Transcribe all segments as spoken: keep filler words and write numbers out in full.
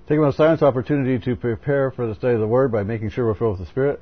Take a moment of silence opportunity to prepare for the study of the Word by making sure we're filled with the Spirit.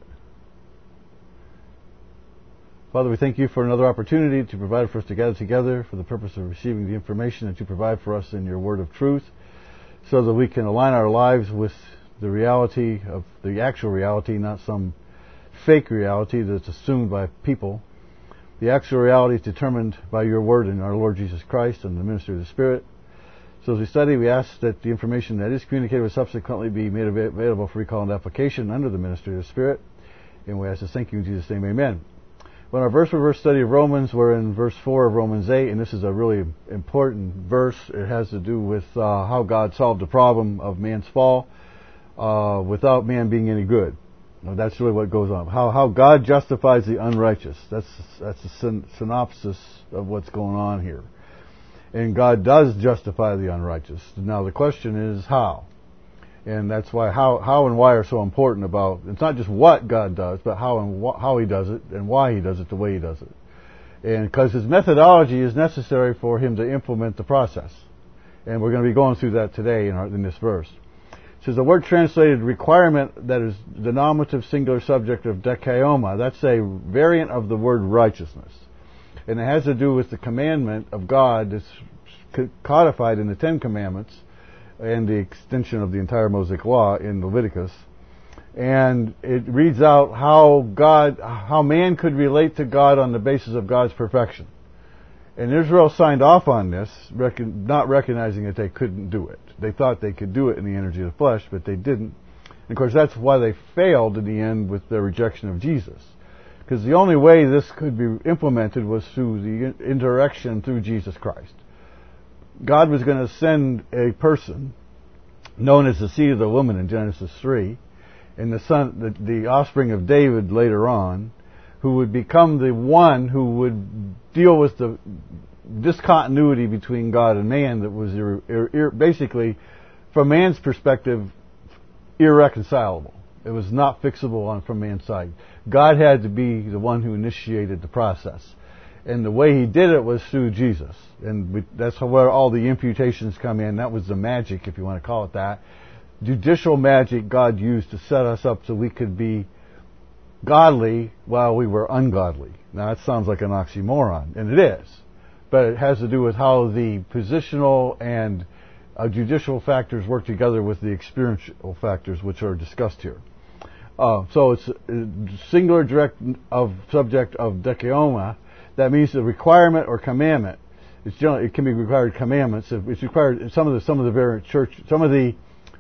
Father, we thank you for another opportunity to provide for us to gather together for the purpose of receiving the information that you provide for us in your Word of truth, so that we can align our lives with the reality of the actual reality, not some fake reality that's assumed by people. The actual reality is determined by your Word and our Lord Jesus Christ and the ministry of the Spirit. So as we study, we ask that the information that is communicated will subsequently be made available for recall and application under the ministry of the Spirit. And we ask this, thank you in Jesus' name, amen. When our verse-for-verse study of Romans, we're in verse four of Romans eight, and this is a really important verse. It has to do with uh, how God solved the problem of man's fall uh, without man being any good. Now, that's really what goes on. How how God justifies the unrighteous. That's that's a syn- synopsis of what's going on here. And God does justify the unrighteous. Now the question is how. And that's why how, how and why are so important about, it's not just what God does, but how and wh- how He does it and why He does it the way He does it. And because His methodology is necessary for Him to implement the process. And we're going to be going through that today in, our, in this verse. It says the word translated requirement, that is the nominative singular subject of dikaioma, that's a variant of the word righteousness. And it has to do with the commandment of God that's codified in the Ten Commandments and the extension of the entire Mosaic Law in Leviticus. And it reads out how God, how man could relate to God on the basis of God's perfection. And Israel signed off on this, not recognizing that they couldn't do it. They thought they could do it in the energy of the flesh, but they didn't. And of course, that's why they failed in the end with their rejection of Jesus. Because the only way this could be implemented was through the interaction through Jesus Christ. God was going to send a person known as the seed of the woman in Genesis three, and the son, the, the offspring of David later on, who would become the one who would deal with the discontinuity between God and man that was ir- ir- ir- basically, from man's perspective, irreconcilable. It was not fixable on from man's side. God had to be the one who initiated the process. And the way He did it was through Jesus. And we, that's where all the imputations come in. That was the magic, if you want to call it that. Judicial magic God used to set us up so we could be godly while we were ungodly. Now that sounds like an oxymoron, and it is. But it has to do with how the positional and uh, judicial factors work together with the experiential factors which are discussed here. Uh, so it's a singular direct of subject of dikaioma. That means the requirement or commandment. It's generally, it can be required commandments. It's required some of the some of the variant church some of the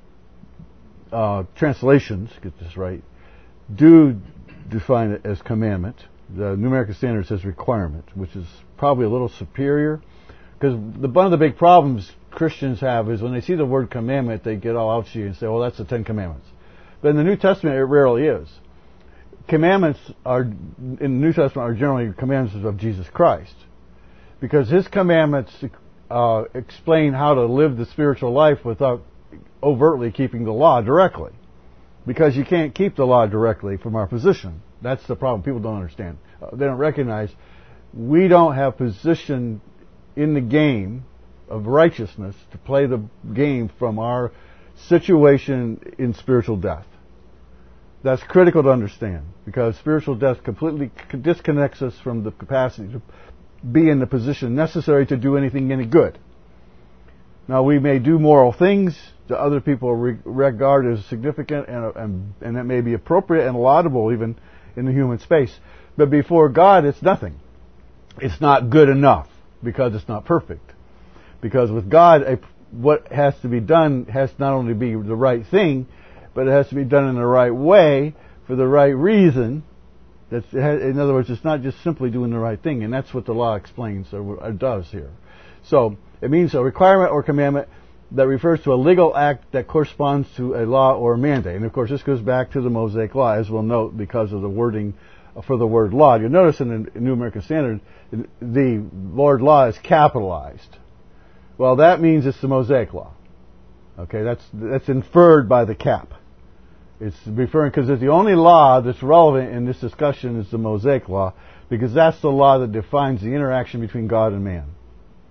uh, translations, get this right, do define it as commandment. The New American Standard says requirement, which is probably a little superior. Because the, one of the big problems Christians have is when they see the word commandment, they get all ouchy and say, well, that's the Ten Commandments. But in the New Testament, it rarely is. Commandments are, in the New Testament, are generally commandments of Jesus Christ. Because His commandments uh, explain how to live the spiritual life without overtly keeping the law directly. Because you can't keep the law directly from our position. That's the problem. People don't understand. Uh, they don't recognize we don't have position in the game of righteousness to play the game from our situation in spiritual death. That's critical to understand, because spiritual death completely disconnects us from the capacity to be in the position necessary to do anything any good. Now, we may do moral things that other people re- regard as significant, and, and, and that may be appropriate and laudable even in the human space. But before God, it's nothing. It's not good enough, because it's not perfect. Because with God, a, what has to be done has to not only be the right thing, but it has to be done in the right way, for the right reason. That's, in other words, it's not just simply doing the right thing, and that's what the law explains or does here. So, it means a requirement or commandment that refers to a legal act that corresponds to a law or a mandate. And of course, this goes back to the Mosaic Law, as we'll note, because of the wording for the word law. You'll notice in the New American Standard, the word law is capitalized. Well, that means it's the Mosaic Law. Okay, that's that's inferred by the cap. It's referring, because it's the only law that's relevant in this discussion is the Mosaic Law, because that's the law that defines the interaction between God and man.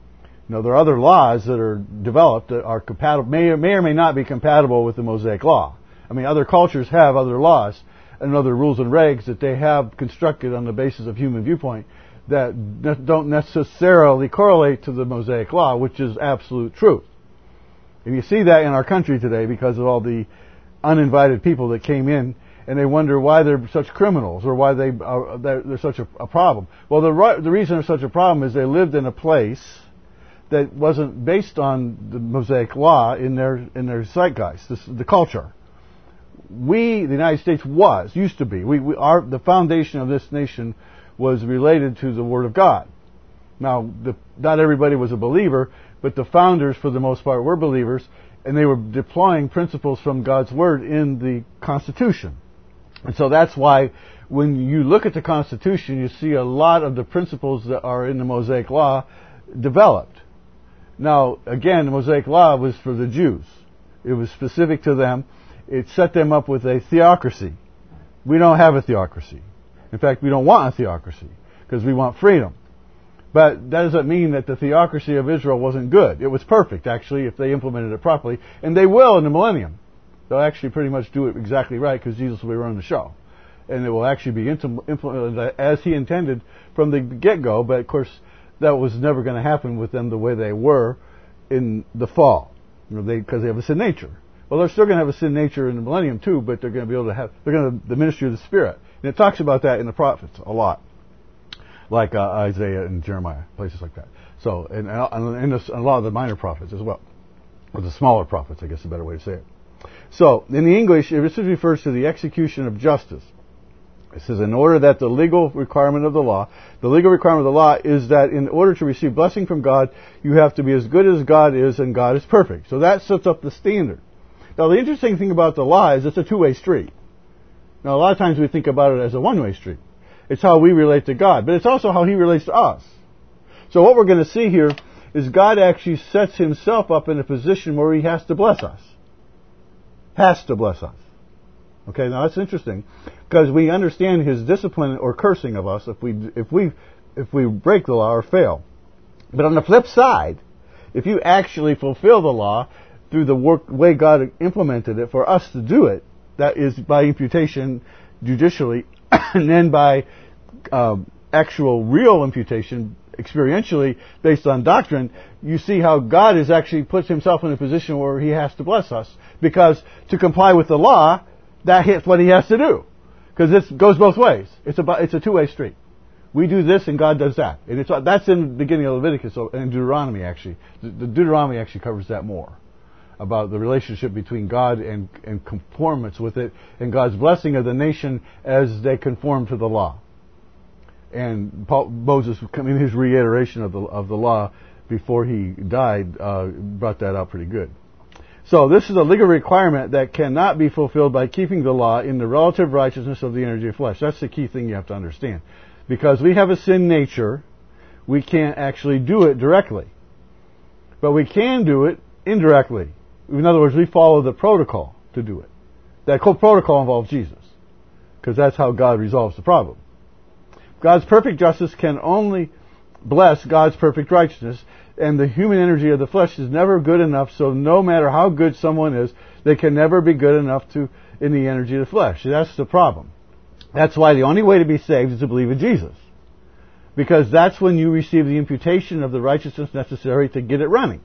You know, there are other laws that are developed that are compatible, may or, may or may not be compatible with the Mosaic Law. I mean, other cultures have other laws and other rules and regs that they have constructed on the basis of human viewpoint that ne- don't necessarily correlate to the Mosaic Law, which is absolute truth. And you see that in our country today because of all the uninvited people that came in, and they wonder why they're such criminals or why they are, they're, they're such a, a problem. Well, the, the reason they're such a problem is they lived in a place that wasn't based on the Mosaic Law in their in their zeitgeist, this, the culture. We, the United States, was used to be. We, we our the foundation of this nation was related to the Word of God. Now, the, not everybody was a believer, but the founders, for the most part, were believers, and they were deploying principles from God's Word in the Constitution. And so that's why when you look at the Constitution, you see a lot of the principles that are in the Mosaic Law developed. Now, again, the Mosaic Law was for the Jews. It was specific to them. It set them up with a theocracy. We don't have a theocracy. In fact, we don't want a theocracy because we want freedom. But that doesn't mean that the theocracy of Israel wasn't good. It was perfect, actually, if they implemented it properly. And they will in the millennium. They'll actually pretty much do it exactly right because Jesus will be running the show. And it will actually be implemented as He intended from the get-go. But, of course, that was never going to happen with them the way they were in the fall. You know, they, because they have a sin nature. Well, they're still going to have a sin nature in the millennium, too, but they're going to be able to have, they're going to, the ministry of the Spirit. And it talks about that in the prophets a lot. Like uh, Isaiah and Jeremiah, places like that. So, and, and, and a lot of the minor prophets as well. Or the smaller prophets, I guess is a better way to say it. So, in the English, this refers to the execution of justice. It says, in order that the legal requirement of the law, the legal requirement of the law is that in order to receive blessing from God, you have to be as good as God is, and God is perfect. So that sets up the standard. Now, the interesting thing about the law is it's a two-way street. Now, a lot of times we think about it as a one-way street. It's how we relate to God, but it's also how He relates to us. So what we're going to see here is God actually sets Himself up in a position where He has to bless us. Has to bless us. Okay, now that's interesting because we understand His discipline or cursing of us if we if we if we break the law or fail. But on the flip side, if you actually fulfill the law through the work, way God implemented it for us to do it, that is by imputation judicially, and then by uh, actual real imputation experientially based on doctrine, you see how God is actually puts Himself in a position where He has to bless us because to comply with the law, that hits what He has to do. Because this goes both ways. It's a, it's a two-way street. We do this and God does that. And it's, that's in the beginning of Leviticus and Deuteronomy actually. The, the Deuteronomy actually covers that more. About the relationship between God and, and conformance with it and God's blessing of the nation as they conform to the law. And Paul, Moses, in his reiteration of the, of the law before he died, uh, brought that out pretty good. So this is a legal requirement that cannot be fulfilled by keeping the law in the relative righteousness of the energy of flesh. That's the key thing you have to understand. Because we have a sin nature, we can't actually do it directly. But we can do it indirectly. In other words, we follow the protocol to do it. That whole protocol involves Jesus. Because that's how God resolves the problem. God's perfect justice can only bless God's perfect righteousness. And the human energy of the flesh is never good enough, so no matter how good someone is, they can never be good enough to in the energy of the flesh. That's the problem. That's why the only way to be saved is to believe in Jesus. Because that's when you receive the imputation of the righteousness necessary to get it running.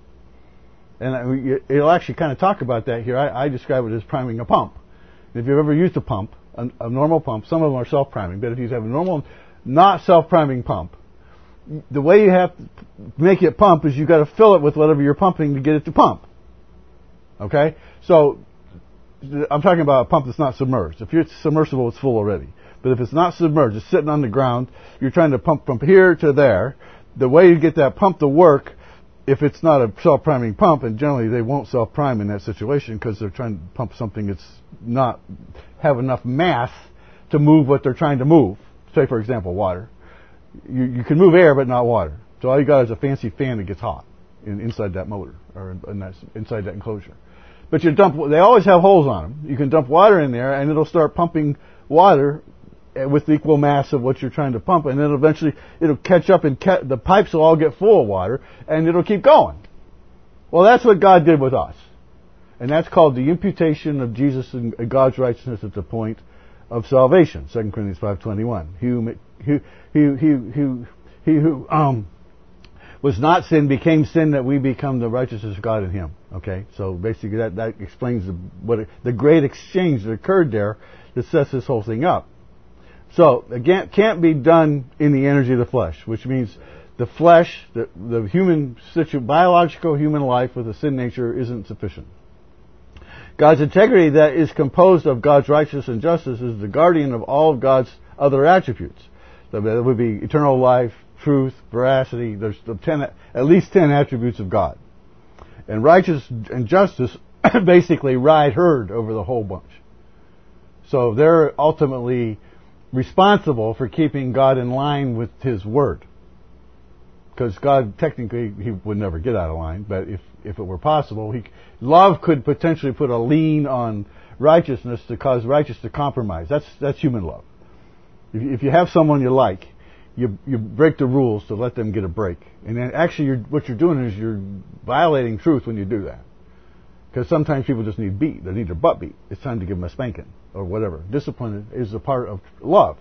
And it'll actually kind of talk about that here. I, I describe it as priming a pump. If you've ever used a pump, a, a normal pump, some of them are self-priming, but if you have a normal, not self-priming pump, the way you have to make it pump is you've got to fill it with whatever you're pumping to get it to pump. Okay? So, I'm talking about a pump that's not submerged. If it's submersible, it's full already. But if it's not submerged, it's sitting on the ground, you're trying to pump from here to there. The way you get that pump to work, if it's not a self-priming pump, and generally they won't self-prime in that situation because they're trying to pump something that's not have enough mass to move what they're trying to move. Say, for example, water. You, you can move air, but not water. So all you got is a fancy fan that gets hot in, inside that motor or in, in that, inside that enclosure. But you dump. They always have holes on them. You can dump water in there, and it'll start pumping water with the equal mass of what you're trying to pump, and then eventually it'll catch up and ca- the pipes will all get full of water, and it'll keep going. Well, that's what God did with us. And that's called the imputation of Jesus and God's righteousness at the point of salvation. Second Corinthians five twenty-one. He who, he, he, he, he, he who um, was not sin became sin that we become the righteousness of God in him. Okay? So basically that, that explains the, what it, the great exchange that occurred there that sets this whole thing up. So, again, can't be done in the energy of the flesh, which means the flesh, the, the human situ, biological human life with a sin nature isn't sufficient. God's integrity that is composed of God's righteousness and justice is the guardian of all of God's other attributes. So that would be eternal life, truth, veracity. There's the ten, at least ten attributes of God. And righteousness and justice basically ride herd over the whole bunch. So they're ultimately responsible for keeping God in line with His Word. Because God, technically, He would never get out of line, but if, if it were possible, he, love could potentially put a lien on righteousness to cause righteousness to compromise. That's, that's human love. If, if you have someone you like, you, you break the rules to let them get a break. And then actually you're, what you're doing is you're violating truth when you do that. Because sometimes people just need beat. They need their butt beat. It's time to give them a spanking or whatever. Discipline is a part of love.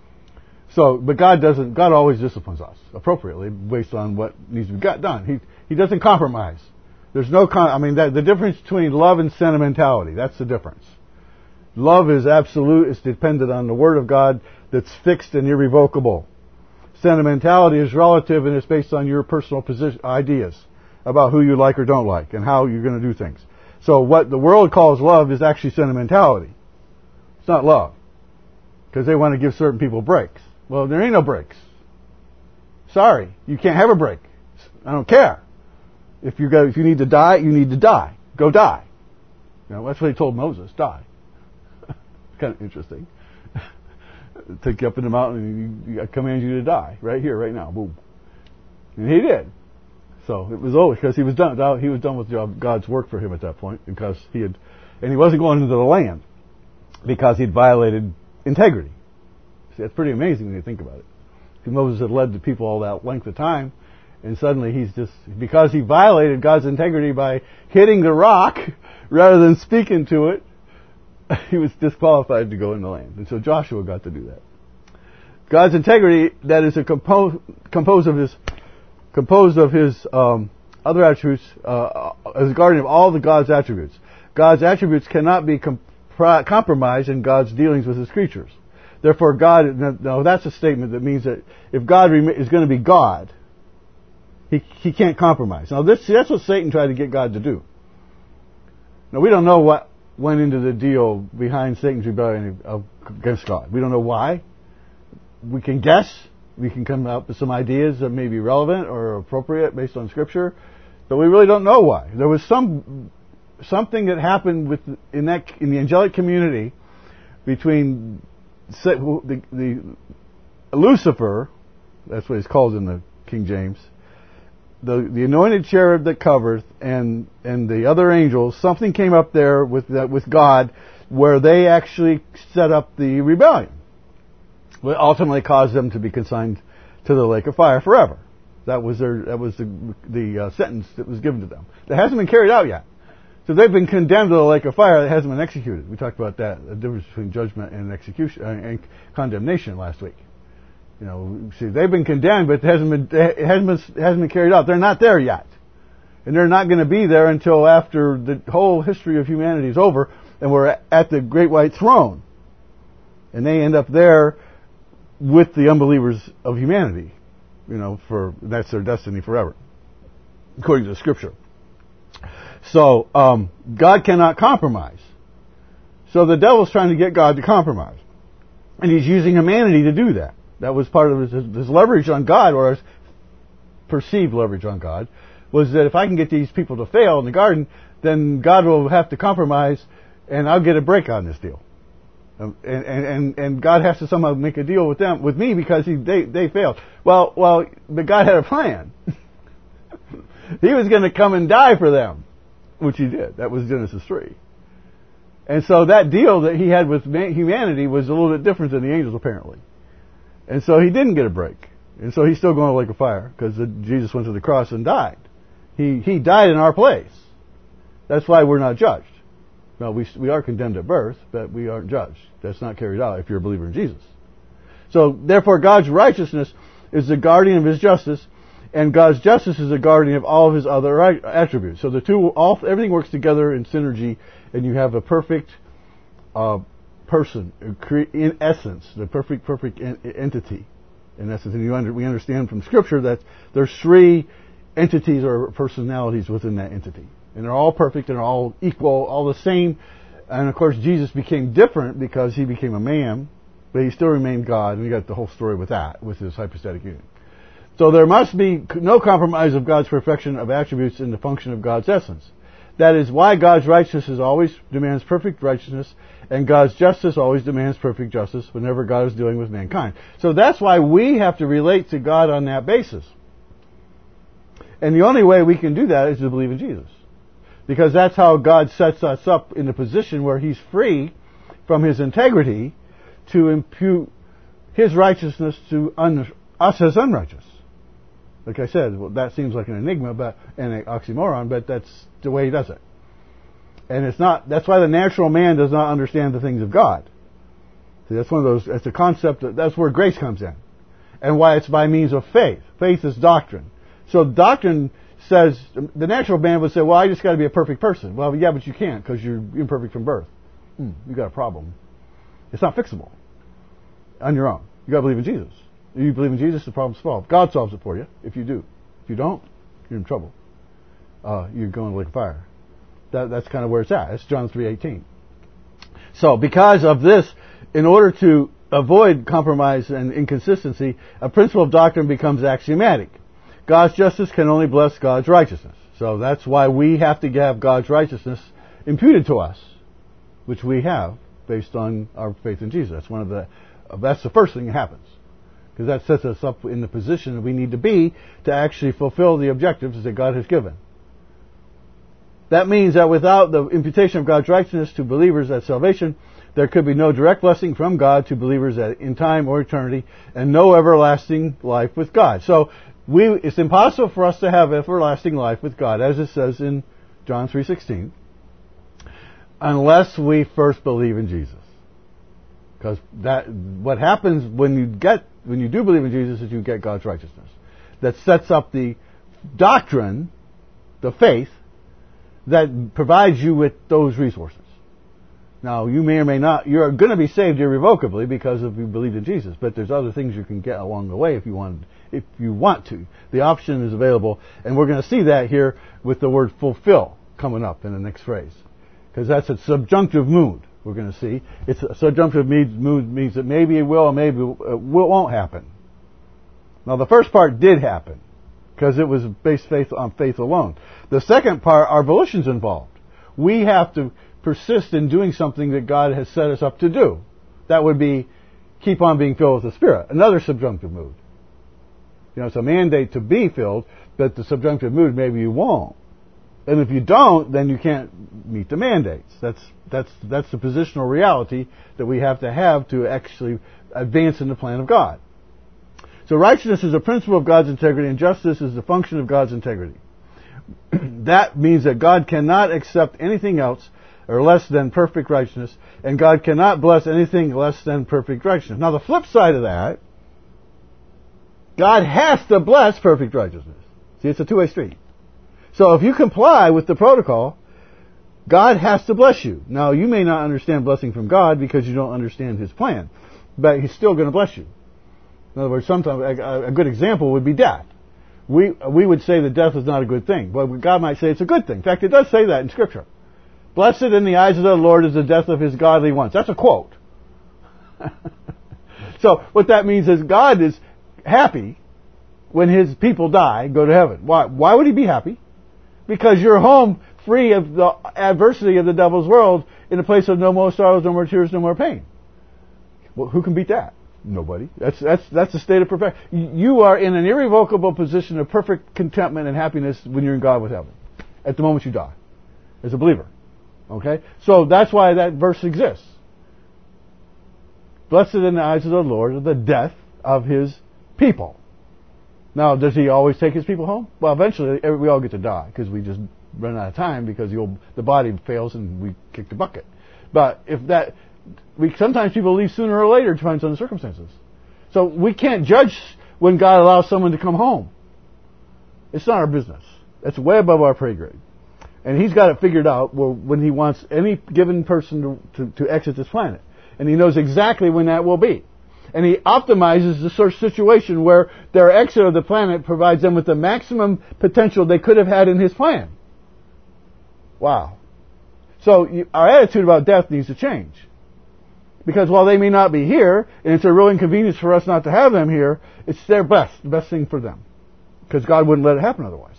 So, but God doesn't, God always disciplines us appropriately based on what needs to be got done. He, He doesn't compromise. There's no, con- I mean, that, the difference between love and sentimentality, that's the difference. Love is absolute, it's dependent on the Word of God that's fixed and irrevocable. Sentimentality is relative and it's based on your personal position, ideas about who you like or don't like and how you're going to do things. So what the world calls love is actually sentimentality. It's not love. Because they want to give certain people breaks. Well, there ain't no breaks. Sorry, you can't have a break. I don't care. If you go, if you need to die, you need to die. Go die. You know, that's what he told Moses. Die. It's kind of interesting. Take you up in the mountain and I command you to die right here, right now. Boom. And he did. So it was over because he was done. He was done with God's work for him at that point because he had, and he wasn't going into the land because he'd violated integrity. See, that's pretty amazing when you think about it. Because Moses had led the people all that length of time, and suddenly he's just, because he violated God's integrity by hitting the rock rather than speaking to it, he was disqualified to go in the land. And so Joshua got to do that. God's integrity, that is a compo- composed of his, composed of his um, other attributes, uh, as a guardian of all the God's attributes. God's attributes cannot be comp- compromised in God's dealings with His creatures. Therefore, God, now that's a statement that means that if God is going to be God, He, he can't compromise. Now this, that's what Satan tried to get God to do. Now we don't know what went into the deal behind Satan's rebellion against God. We don't know why. We can guess. We can come up with some ideas that may be relevant or appropriate based on Scripture, but we really don't know why. There was some something that happened with in that in the angelic community between the, the Lucifer, that's what he's called in the King James, the the anointed cherub that covereth, and and the other angels. Something came up there with uh, with God, where they actually set up the rebellion, which ultimately caused them to be consigned to the lake of fire forever. That was their that was the the uh, sentence that was given to them. That hasn't been carried out yet. So they've been condemned to the lake of fire that hasn't been executed. We talked about that, the difference between judgment and execution uh, and condemnation last week. You know, see, they've been condemned, but it hasn't been it hasn't been it hasn't been carried out. They're not there yet, and they're not going to be there until after the whole history of humanity is over, and we're at the great white throne, and they end up there with the unbelievers of humanity. You know, for that's their destiny forever, according to the Scripture. So, um, God cannot compromise. So the devil's trying to get God to compromise. And he's using humanity to do that. That was part of his, his leverage on God, or his perceived leverage on God, was that if I can get these people to fail in the garden, then God will have to compromise, and I'll get a break on this deal. Um, and, and, and God has to somehow make a deal with them, with me, because he, they, they failed. Well, well, but God had a plan. He was going to come and die for them. Which he did. That was Genesis three. And so that deal that he had with humanity was a little bit different than the angels, apparently. And so he didn't get a break. And so he's still going to the lake of fire because Jesus went to the cross and died. He he died in our place. That's why we're not judged. Now, we we are condemned at birth, but we aren't judged. That's not carried out if you're a believer in Jesus. So, therefore, God's righteousness is the guardian of His justice, and God's justice is the guardian of all of His other attributes. So the two, all everything works together in synergy, and you have a perfect uh, person, in essence, the perfect, perfect entity, in essence. And you under, we understand from Scripture that there's three entities or personalities within that entity. And they're all perfect and they're all equal, all the same. And of course, Jesus became different because He became a man, but He still remained God. And we got the whole story with that, with His hypostatic union. So there must be no compromise of God's perfection of attributes in the function of God's essence. That is why God's righteousness always demands perfect righteousness, and God's justice always demands perfect justice whenever God is dealing with mankind. So that's why we have to relate to God on that basis. And the only way we can do that is to believe in Jesus. Because that's how God sets us up in a position where He's free from His integrity to impute His righteousness to un- us as unrighteous. Like I said, well, that seems like an enigma, but and an oxymoron, but that's the way He does it. And it's not. That's why the natural man does not understand the things of God. See, that's one of those. It's a concept. That, that's where grace comes in, and why it's by means of faith. Faith is doctrine. So doctrine says the natural man would say, "Well, I just got to be a perfect person." Well, yeah, but you can't because you're imperfect from birth. Hmm, you got a problem. It's not fixable on your own. You got to believe in Jesus. If you believe in Jesus, the problem's solved. God solves it for you if you do. If you don't, you're in trouble. Uh, you're going to the lake of fire. That, that's kind of where it's at. It's John three eighteen. So because of this, in order to avoid compromise and inconsistency, a principle of doctrine becomes axiomatic. God's justice can only bless God's righteousness. So that's why we have to have God's righteousness imputed to us, which we have based on our faith in Jesus. That's one of the. That's the first thing that happens. Because that sets us up in the position that we need to be to actually fulfill the objectives that God has given. That means that without the imputation of God's righteousness to believers at salvation, there could be no direct blessing from God to believers at, in time or eternity, and no everlasting life with God. So we, it's impossible for us to have everlasting life with God, as it says in John three sixteen, unless we first believe in Jesus. Because that, what happens when you get, when you do believe in Jesus is you get God's righteousness. That sets up the doctrine, the faith, that provides you with those resources. Now, you may or may not, you're going to be saved irrevocably because of you believed in Jesus, but there's other things you can get along the way if you want, if you want to. The option is available, and we're going to see that here with the word fulfill coming up in the next phrase. Because that's a subjunctive mood. We're going to see. It's a subjunctive mood means that maybe it will, or maybe it won't happen. Now, the first part did happen because it was based faith on faith alone. The second part, our volition's involved. We have to persist in doing something that God has set us up to do. That would be keep on being filled with the Spirit. Another subjunctive mood. You know, it's a mandate to be filled, but the subjunctive mood maybe you won't. And if you don't, then you can't meet the mandates. That's that's that's the positional reality that we have to have to actually advance in the plan of God. So righteousness is a principle of God's integrity, and justice is the function of God's integrity. That means that God cannot accept anything else or less than perfect righteousness, and God cannot bless anything less than perfect righteousness. Now the flip side of that, God has to bless perfect righteousness. See, it's a two-way street. So if you comply with the protocol, God has to bless you. Now, you may not understand blessing from God because you don't understand His plan, but He's still going to bless you. In other words, sometimes a, a good example would be death. We we would say that death is not a good thing, but God might say it's a good thing. In fact, it does say that in Scripture. Blessed in the eyes of the Lord is the death of His godly ones. That's a quote. So what that means is God is happy when His people die, go to heaven. Why? Why would He be happy? Because you're home free of the adversity of the devil's world in a place of no more sorrows, no more tears, no more pain. Well, who can beat that? Nobody. That's that's that's the state of perfection. You are in an irrevocable position of perfect contentment and happiness when you're in God with heaven. At the moment you die, as a believer. Okay? So that's why that verse exists. Blessed in the eyes of the Lord are the death of His people. Now, does He always take His people home? Well, eventually we all get to die because we just run out of time because the, old, the body fails and we kick the bucket. But if that, we sometimes people leave sooner or later, depends on the circumstances. So we can't judge when God allows someone to come home. It's not our business. That's way above our pay grade. And He's got it figured out when He wants any given person to, to, to exit this planet. And He knows exactly when that will be. And He optimizes the sort of situation where their exit of the planet provides them with the maximum potential they could have had in His plan. Wow. So you, our attitude about death needs to change. Because while they may not be here, and it's a real inconvenience for us not to have them here, it's their best, the best thing for them. Because God wouldn't let it happen otherwise.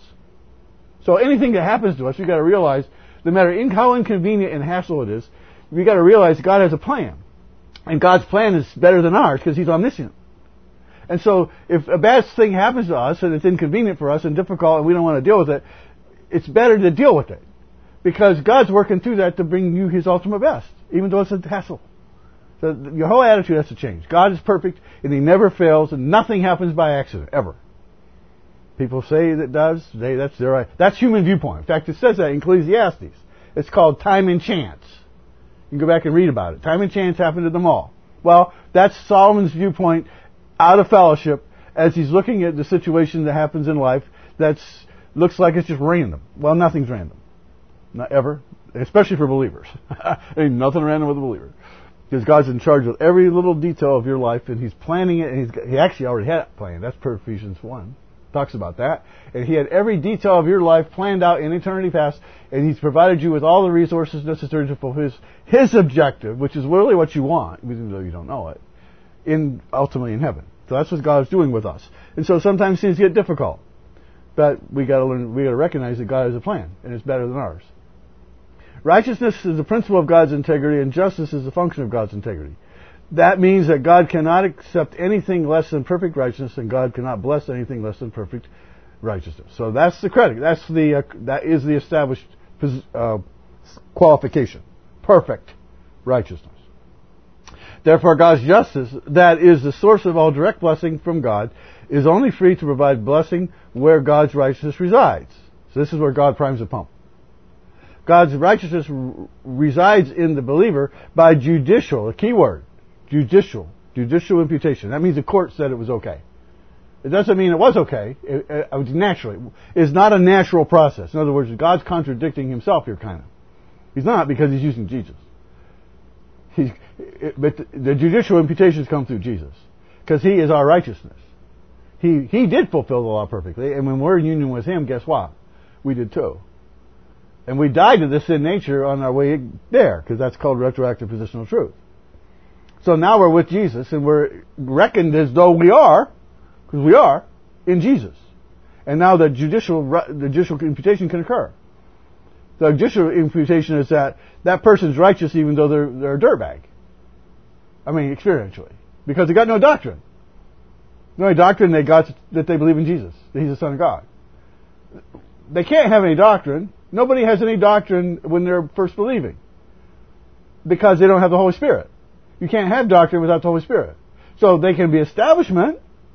So anything that happens to us, we've got to realize, no matter in how inconvenient and hassle it is, we've got to realize God has a plan. And God's plan is better than ours because He's omniscient. And so if a bad thing happens to us and it's inconvenient for us and difficult and we don't want to deal with it, it's better to deal with it. Because God's working through that to bring you His ultimate best, even though it's a hassle. So your whole attitude has to change. God is perfect and He never fails and nothing happens by accident, ever. People say that it does. They, that's their, that's human viewpoint. In fact, it says that in Ecclesiastes. It's called time and chance. You can go back and read about it. Time and chance happened to them all. Well, that's Solomon's viewpoint out of fellowship as he's looking at the situation that happens in life that's looks like it's just random. Well, nothing's random. Not ever. Especially for believers. Ain't nothing random with a believer. Because God's in charge of every little detail of your life and He's planning it and he's, He actually already had it planned. That's per Ephesians one. Talks about that. And He had every detail of your life planned out in eternity past, and He's provided you with all the resources necessary to fulfill His, His objective, which is really what you want, even though you don't know it, in ultimately in heaven. So that's what God is doing with us. And so sometimes things get difficult. But we gotta learn, we gotta recognize that God has a plan, and it's better than ours. Righteousness is the principle of God's integrity, and justice is the function of God's integrity. That means that God cannot accept anything less than perfect righteousness, and God cannot bless anything less than perfect righteousness. So that's the credit. That's the uh, that is the established uh, qualification. Perfect righteousness. Therefore, God's justice, that is the source of all direct blessing from God, is only free to provide blessing where God's righteousness resides. So this is where God primes the pump. God's righteousness r- resides in the believer by judicial, a key word. Judicial. Judicial imputation. That means the court said it was okay. It doesn't mean it was okay. It, it, it was naturally. It's not a natural process. In other words, God's contradicting Himself here, kind of. He's not, because He's using Jesus. He's, it, but the, the judicial imputations come through Jesus. Because He is our righteousness. He, he did fulfill the law perfectly. And when we're in union with Him, guess what? We did too. And we died to this sin nature on our way there. Because that's called retroactive positional truth. So now we're with Jesus, and we're reckoned as though we are, because we are, in Jesus. And now the judicial the judicial imputation can occur. The judicial imputation is that that person's righteous even though they're, they're a dirtbag. I mean, experientially. Because they got no doctrine. The only doctrine they got is that they believe in Jesus, that He's the Son of God. They can't have any doctrine. Nobody has any doctrine when they're first believing. Because they don't have the Holy Spirit. You can't have doctrine without the Holy Spirit. So they can be establishment,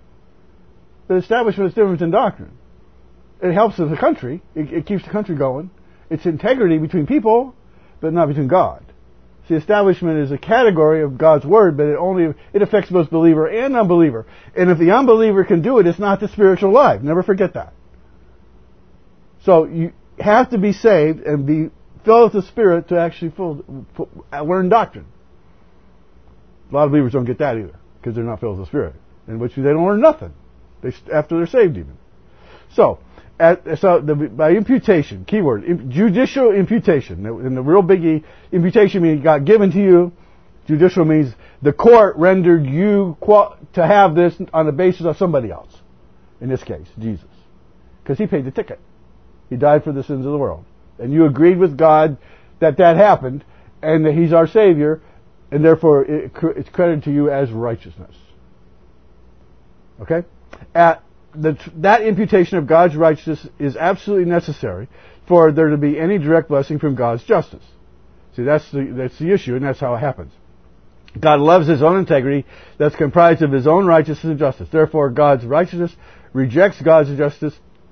but establishment is different than doctrine. It helps the country. It, it keeps the country going. It's integrity between people, but not between God. See, establishment is a category of God's Word, but it only it affects both believer and unbeliever. And if the unbeliever can do it, it's not the spiritual life. Never forget that. So you have to be saved and be filled with the Spirit to actually full, full, learn doctrine. A lot of believers don't get that either because they're not filled with the Spirit, in which they don't learn nothing they, after they're saved even. So, at, so the, by imputation, keyword, imp, judicial imputation, and the real biggie, imputation means God given to you. Judicial means the court rendered you qual- to have this on the basis of somebody else. In this case, Jesus, because He paid the ticket. He died for the sins of the world, and you agreed with God that that happened, and that He's our Savior. And therefore, it, it's credited to you as righteousness. Okay? At the, that imputation of God's righteousness is absolutely necessary for there to be any direct blessing from God's justice. See, that's the, that's the issue, and that's how it happens. God loves His own integrity that's comprised of His own righteousness and justice. Therefore, God's righteousness rejects God's justice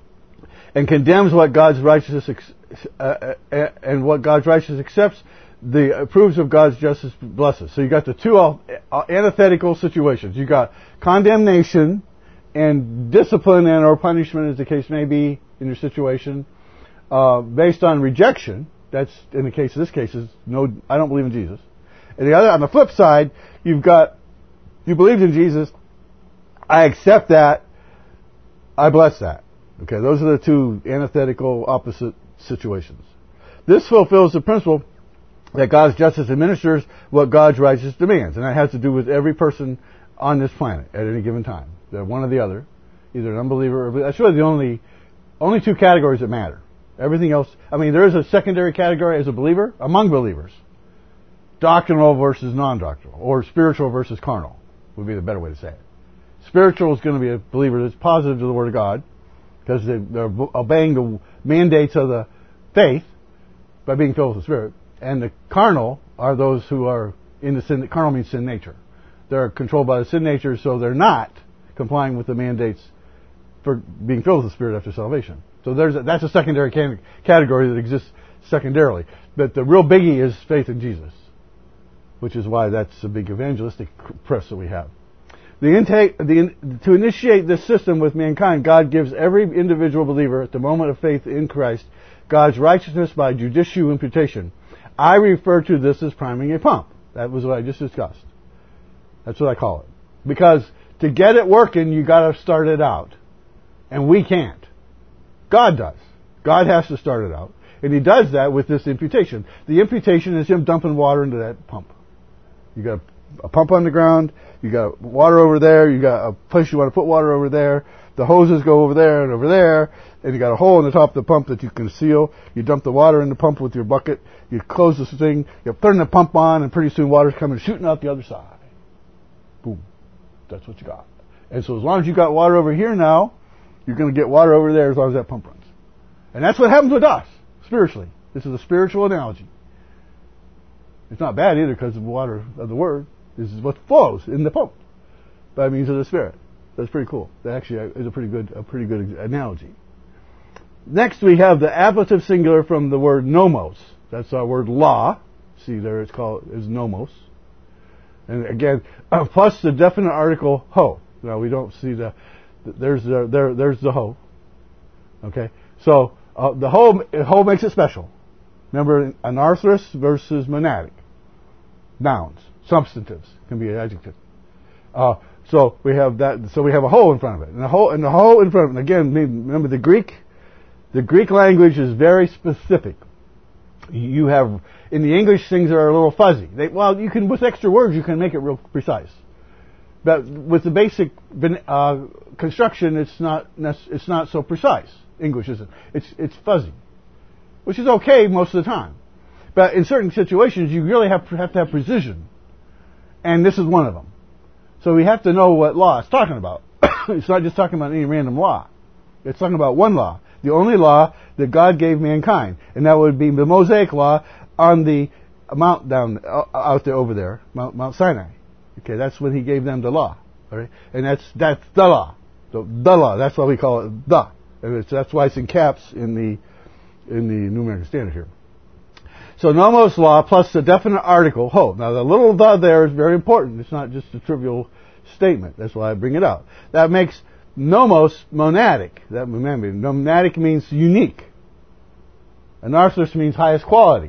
and condemns what God's righteousness uh, uh, and what God's righteousness accepts. The approves of God's justice blesses. So you got the two uh, antithetical situations. You got condemnation and discipline and or punishment, as the case may be in your situation, uh, based on rejection. That's in the case of this case is no. I don't believe in Jesus. And the other, on the flip side, you've got you believed in Jesus. I accept that. I bless that. Okay, those are the two antithetical, opposite situations. This fulfills the principle that God's justice administers what God's righteousness demands, and that has to do with every person on this planet at any given time. They're one or the other, either an unbeliever or that's really the only only two categories that matter. Everything else, I mean, there is a secondary category as a believer among believers. Doctrinal versus non-doctrinal, or spiritual versus carnal, would be the better way to say it. Spiritual is going to be a believer that's positive to the Word of God, because they, they're obeying the mandates of the faith by being filled with the Spirit. And the carnal are those who are in the sin. Carnal means sin nature. They're controlled by the sin nature, so they're not complying with the mandates for being filled with the Spirit after salvation. So there's a, that's a secondary can, category that exists secondarily. But the real biggie is faith in Jesus, which is why that's a big evangelistic press that we have. The intake, the, to initiate this system with mankind, God gives every individual believer at the moment of faith in Christ God's righteousness by judicial imputation. I refer to this as priming a pump. That was what I just discussed. That's what I call it. Because to get it working, you got to start it out. And we can't. God does. God has to start it out. And He does that with this imputation. The imputation is Him dumping water into that pump. You got a pump on the ground, you got water over there, you got a place you want to put water over there, the hoses go over there and over there, and you got a hole in the top of the pump that you can seal. You dump the water in the pump with your bucket, you close this thing, you turn the pump on, and pretty soon water's coming shooting out the other side. Boom. That's what you got. And so as long as you got water over here now, you're going to get water over there as long as that pump runs. And that's what happens with us, spiritually. This is a spiritual analogy. It's not bad either because of the water of the Word. This is what flows in the pump by means of the Spirit. That's pretty cool. That actually is a pretty good, a pretty good analogy. Next, we have the ablative singular from the word nomos. That's our word law. See there, it's called is nomos. And again, uh, plus the definite article ho. Now we don't see the. There's the there there's the ho. Okay, so uh, the ho ho makes it special. Remember, anarthrous versus monadic. Nouns, substantives can be an adjective. Uh, so we have that. So we have a ho in front of it, and the ho and the ho in front of it. And again, remember the Greek. The Greek language is very specific. You have in the English things are a little fuzzy. They, well, you can with extra words you can make it real precise. But with the basic uh, construction, it's not it's not so precise. English isn't. It's it's fuzzy, which is okay most of the time. But in certain situations, you really have to have to have precision, and this is one of them. So we have to know what law it's talking about. It's not just talking about any random law. It's talking about one law, the only law that God gave mankind, and that would be the Mosaic law on the mount down out there over there, Mount, Mount Sinai. Okay, that's when He gave them the law. All right, and that's that's the law, the, the law. That's why we call it the. And it's, that's why it's in caps in the in the New American Standard here. So nomos law plus the definite article ho. Now the little the there is very important. It's not just a trivial statement. That's why I bring it out. That makes nomos monadic. That remember, monadic means unique. Anarthrous means highest quality.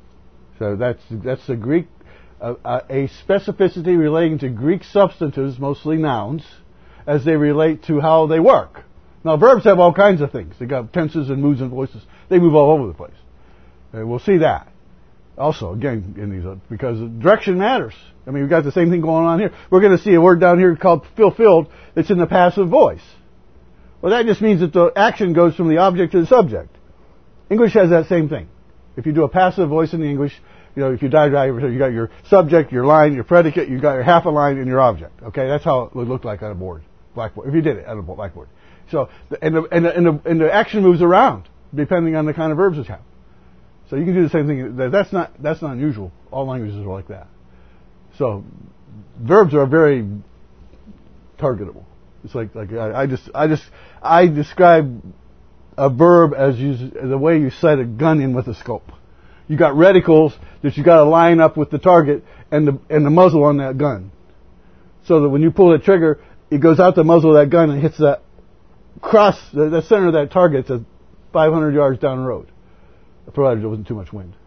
So that's that's the Greek uh, uh, a specificity relating to Greek substantives, mostly nouns, as they relate to how they work. Now verbs have all kinds of things. They got tenses and moods and voices. They move all over the place. And we'll see that. Also, again, in these, because direction matters. I mean, we've got the same thing going on here. We're going to see a word down here called fulfilled that's in the passive voice. Well, that just means that the action goes from the object to the subject. English has that same thing. If you do a passive voice in the English, you know, if you diagram, you got your subject, your line, your predicate, you got your half a line and your object. Okay, that's how it would look like on a board, blackboard. If you did it on a blackboard. So, and the, and the, and the, and the action moves around depending on the kind of verbs it has. So you can do the same thing. That's not that's not unusual. All languages are like that. So verbs are very targetable. It's like like I, I just I just I describe a verb as you, the way you sight a gun in with a scope. You got reticles that you got to line up with the target and the and the muzzle on that gun, so that when you pull the trigger, it goes out the muzzle of that gun and hits that cross the, the center of that target to five hundred yards down the road, provided there wasn't too much wind.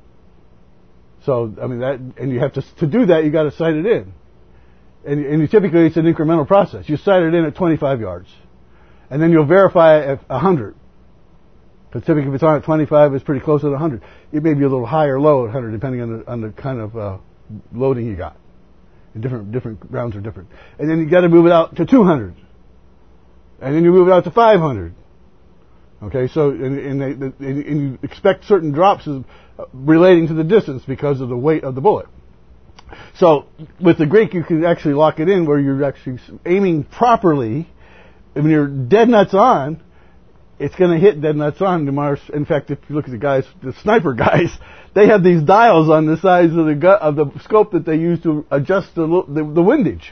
So I mean that, and you have to to do that, you got to sight it in, and, and you, typically it's an incremental process. You sight it in at twenty-five yards, and then you'll verify it at one hundred. But typically, if it's on at twenty-five, it's pretty close to one hundred. It may be a little high or low at one hundred, depending on the on the kind of uh, loading you got. And different different rounds are different. And then you got to move it out to two hundred, and then you move it out to five hundred. Okay, so and, and, they, the, and, and you expect certain drops of, uh, relating to the distance because of the weight of the bullet. So with the Greek, you can actually lock it in where you're actually aiming properly. And when you're dead nuts on, it's going to hit dead nuts on. In fact, if you look at the guys, the sniper guys, they have these dials on the sides of the gu- of the scope that they use to adjust the the, the windage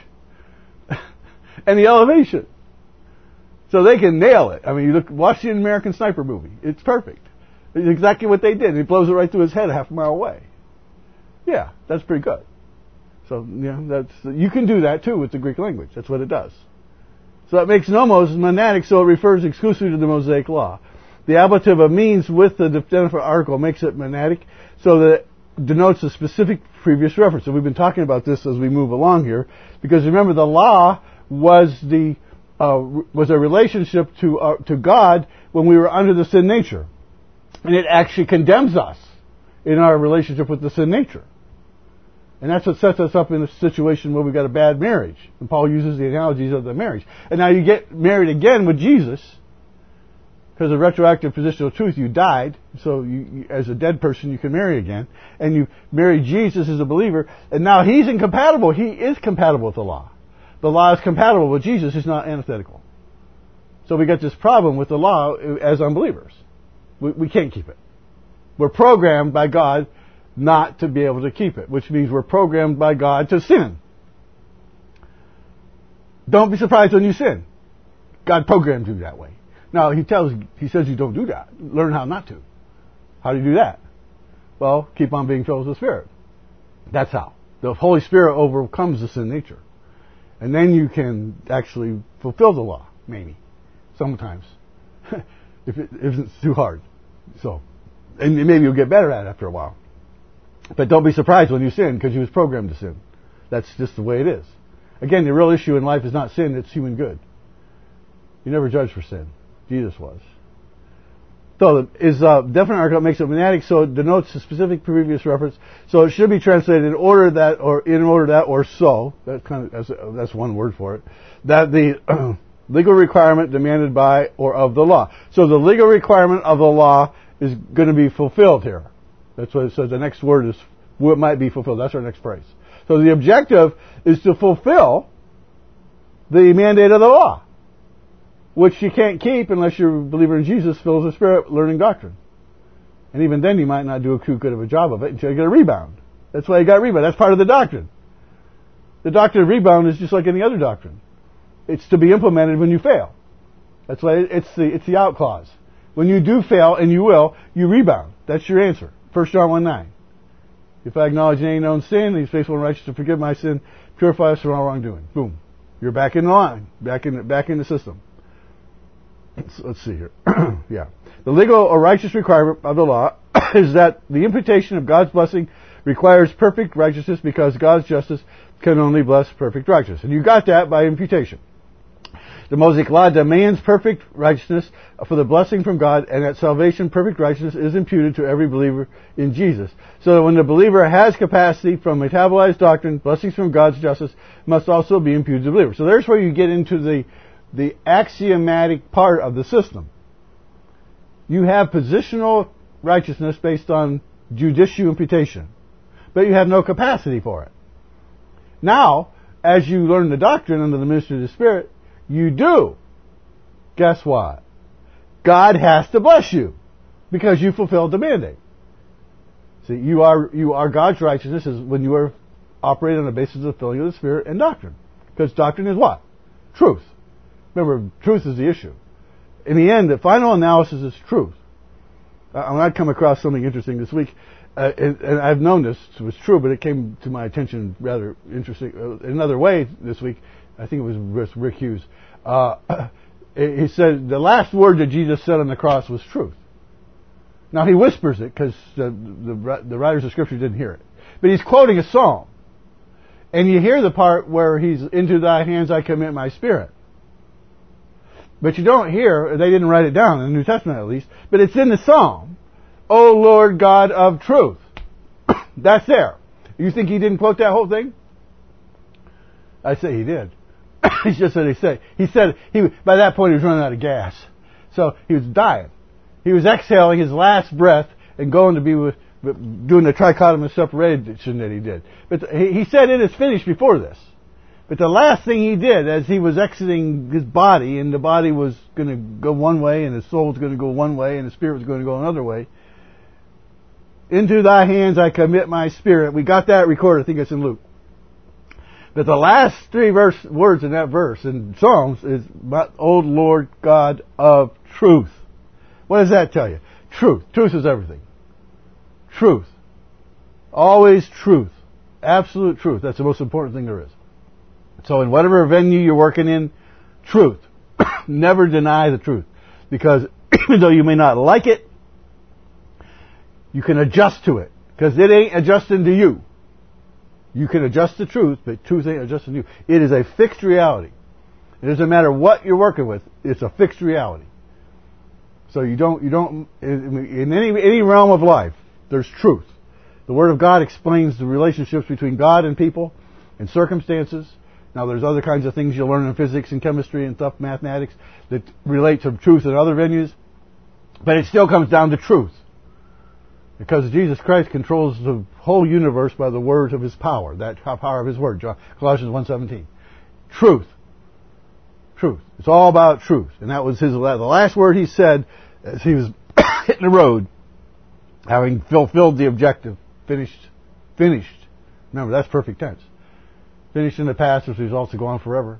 and the elevation, so they can nail it. I mean, you look, watch the American Sniper movie; it's perfect. It's exactly what they did. He blows it right through his head, half a mile away. Yeah, that's pretty good. So yeah, that's you can do that too with the Greek language. That's what it does. So that makes nomos monadic, so it refers exclusively to the Mosaic law. The ablative of means with the definite article makes it monadic, so that it denotes a specific previous reference. So we've been talking about this as we move along here, because remember the law was the uh, was a relationship to uh, to God when we were under the sin nature, and it actually condemns us in our relationship with the sin nature. And that's what sets us up in a situation where we've got a bad marriage. And Paul uses the analogies of the marriage. And now you get married again with Jesus, because of retroactive positional truth, you died. So you, you, as a dead person, you can marry again. And you marry Jesus as a believer. And now he's incompatible. He is compatible with the law. The law is compatible with Jesus. It's not antithetical. So we got this problem with the law as unbelievers. We, we can't keep it. We're programmed by God not to be able to keep it, which means we're programmed by God to sin. Don't be surprised when you sin. God programmed you that way. Now, he tells, he says you don't do that. Learn how not to. How do you do that? Well, keep on being filled with the Spirit. That's how. The Holy Spirit overcomes the sin nature. And then you can actually fulfill the law, maybe. Sometimes. if it isn't too hard. So, and maybe you'll get better at it after a while. But don't be surprised when you sin, because you was programmed to sin. That's just the way it is. Again, the real issue in life is not sin, it's human good. You never judge for sin. Jesus was. So is uh, definite article makes it monadic, so it denotes a specific previous reference. So it should be translated in order that, or in order that, or so. That kind of that's, that's one word for it. That the legal requirement demanded by or of the law. So the legal requirement of the law is going to be fulfilled here. That's what it says. The next word is what might be fulfilled. That's our next phrase. So the objective is to fulfill the mandate of the law, which you can't keep unless you're a believer in Jesus, filled with the Spirit, learning doctrine. And even then you might not do too good of a job of it until you get a rebound. That's why you got a rebound. That's part of the doctrine. The doctrine of rebound is just like any other doctrine. It's to be implemented when you fail. That's why it's the, it's the out clause. When you do fail, and you will, you rebound. That's your answer. First John one nine. If I acknowledge any known sin, He's faithful and righteous to forgive my sin, purify us from all wrongdoing. Boom. You're back in the line. Back in, back in the system. Let's, let's see here. Yeah. The legal or righteous requirement of the law is that the imputation of God's blessing requires perfect righteousness, because God's justice can only bless perfect righteousness. And you got that by imputation. The Mosaic Law demands perfect righteousness for the blessing from God, and at salvation, perfect righteousness is imputed to every believer in Jesus. So that when the believer has capacity from metabolized doctrine, blessings from God's justice must also be imputed to the believer. So there's where you get into the, the axiomatic part of the system. You have positional righteousness based on judicial imputation, but you have no capacity for it. Now, as you learn the doctrine under the ministry of the Spirit, you do. Guess what? God has to bless you because you fulfilled the mandate. See, you are you are God's righteousness is when you are operating on the basis of the filling of the Spirit and doctrine. Because doctrine is what? Truth. Remember, truth is the issue. In the end, the final analysis is truth. Uh, I've come across something interesting this week, uh, and, and I've known this was true, but it came to my attention rather interesting uh, in another way this week. I think it was Rick Hughes. Uh, he said the last word that Jesus said on the cross was truth. Now he whispers it because the, the the writers of Scripture didn't hear it, but he's quoting a psalm, and you hear the part where he's into thy hands I commit my spirit. But you don't hear, they didn't write it down in the New Testament at least, but it's in the Psalm, O Lord God of truth. That's there. You think he didn't quote that whole thing? I say he did. It's just what he said. He said, he, by that point he was running out of gas. So he was dying. He was exhaling his last breath and going to be with, doing the trichotomous separation that he did. But he, he said it is finished before this. But the last thing he did as he was exiting his body, and the body was going to go one way, and his soul was going to go one way, and the spirit was going to go another way, into thy hands I commit my spirit. We got that recorded. I think it's in Luke. But the last three verse, words in that verse in Psalms is, O Lord God of truth. What does that tell you? Truth. Truth is everything. Truth. Always truth. Absolute truth. That's the most important thing there is. So in whatever venue you're working in, truth. Never deny the truth. Because even though you may not like it, you can adjust to it. Because it ain't adjusting to you. You can adjust to truth, but truth ain't adjusting to you. It is a fixed reality. It doesn't matter what you're working with. It's a fixed reality. So you don't, you don't, in any, any realm of life, there's truth. The Word of God explains the relationships between God and people and circumstances. Now, there's other kinds of things you'll learn in physics and chemistry and stuff, mathematics, that relate to truth in other venues. But it still comes down to truth. Because Jesus Christ controls the whole universe by the words of His power. That power of His Word. Colossians one seventeen. Truth. Truth. It's all about truth. And that was his, the last word He said as He was hitting the road, having fulfilled the objective. Finished. Finished. Remember, that's perfect tense. Finished in the past, which results to go on forever,